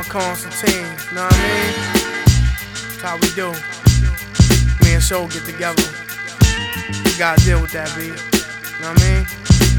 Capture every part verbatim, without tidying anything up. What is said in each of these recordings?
Constantine, know what I mean? That's how we do. Me and Show get together. You gotta deal with that, B. You know what I mean?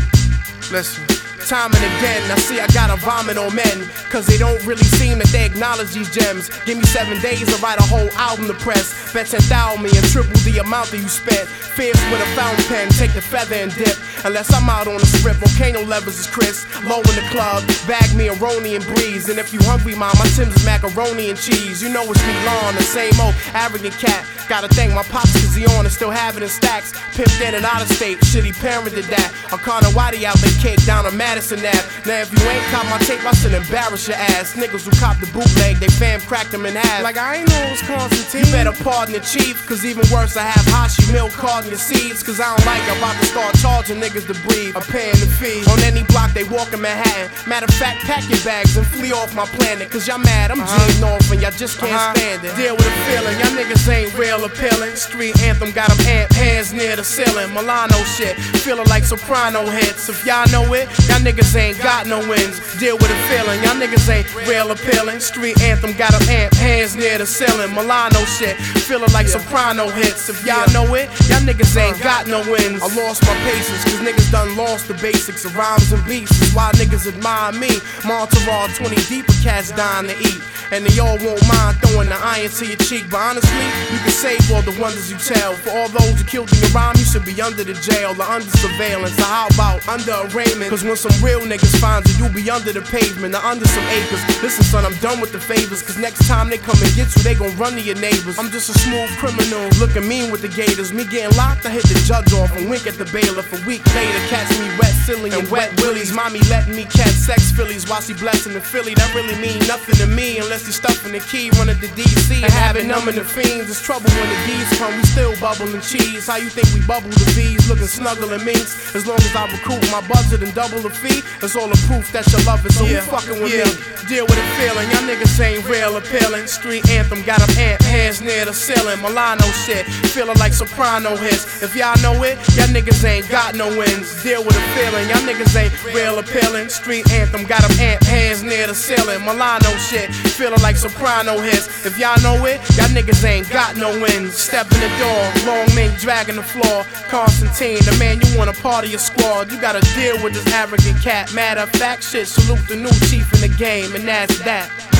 Listen. Time and again, I see I gotta vomit on men, cause they don't really seem that they acknowledge these gems. Give me seven days to write a whole album to press. Bet endow me and triple the amount that you spent. Fierce with a fountain pen, take the feather and dip. Unless I'm out on the strip, volcano levels is crisp. Low in the club, bag me a Roni and breeze. And if you hungry, mom, my Tim's is macaroni and cheese. You know it's me, Lon, the same old arrogant cat. Gotta thank my pops cause he on and still have it in stacks. Pimped in and out of state, shitty parent did that. I caught a whitey out the cake down on Madison Ave. Now if you ain't caught my tape, I should embarrass your ass. Niggas who cop the bootleg, they fam cracked them in half. Like I ain't know it was Constantine. You better pardon the chief, cause even worse I have Hashi milk carding your seeds. Cause I don't like I'm about to start charging niggas to breathe, or paying the fee. On any block they walk in Manhattan. Matter of fact, pack your bags and flee off my planet. Cause y'all mad, I'm uh-huh. G'ing off and y'all just can't uh-huh. stand it. Deal with the feeling, y'all niggas ain't real appealing. Street anthem got them amp, hands near the ceiling. Milano shit, feeling like soprano hits. If y'all know it, y'all niggas ain't got no wins. Deal with the feeling, y'all niggas ain't real appealing. Street anthem got them amp, hands near the ceiling. Milano shit, feeling like yeah. soprano hits. If y'all yeah. know it, y'all niggas ain't got no wins. I lost my patience, cause niggas done lost the basics of rhymes and beats. That's why niggas admire me. Monterey twenty deeper cats dying to eat. And they all won't mind throwing the iron to your cheek. But honestly, you can save all the wonders you tell. For all those who killed in your rhyme, you should be under the jail or under surveillance. Or how about under arraignment? Cause when some real niggas find you, you'll be under the pavement or under some acres. Listen son, I'm done with the favors, cause next time they come and get you, they gon' run to your neighbors. I'm just a smooth criminal, looking mean with the gators. Me getting locked, I hit the judge off and wink at the bailiff. A week later, catch me wet silly and wet willies. Mommy letting me catch sex fillies while she blessing the Philly. That really mean nothing to me unless he stuffing the key, running to D C and having numbing the fiends. It's trouble when the D's come, we still bubbling cheese. How you think we bubble the V's, looking snuggle and minks? As long as I recoup my budget and double the fee, it's all a proof that you love it. So yeah. who fucking with yeah. me? Deal with the feeling, y'all niggas ain't real appealing. Street anthem got them amp, hands near the ceiling. Milano shit, feeling like soprano hits. If y'all know it, y'all niggas ain't got no wins. Deal with the feeling, y'all niggas ain't real appealing. Street anthem got them amp, hands near the ceiling. Milano shit, feeling like soprano hits. If y'all know it, y'all niggas ain't got no wins. Step in the door, long mink dragging the floor. Constantine, the man you want a part of your squad. You gotta deal with this arrogant cat. Matter of fact, shit, salute the new chief in the game, and that's that.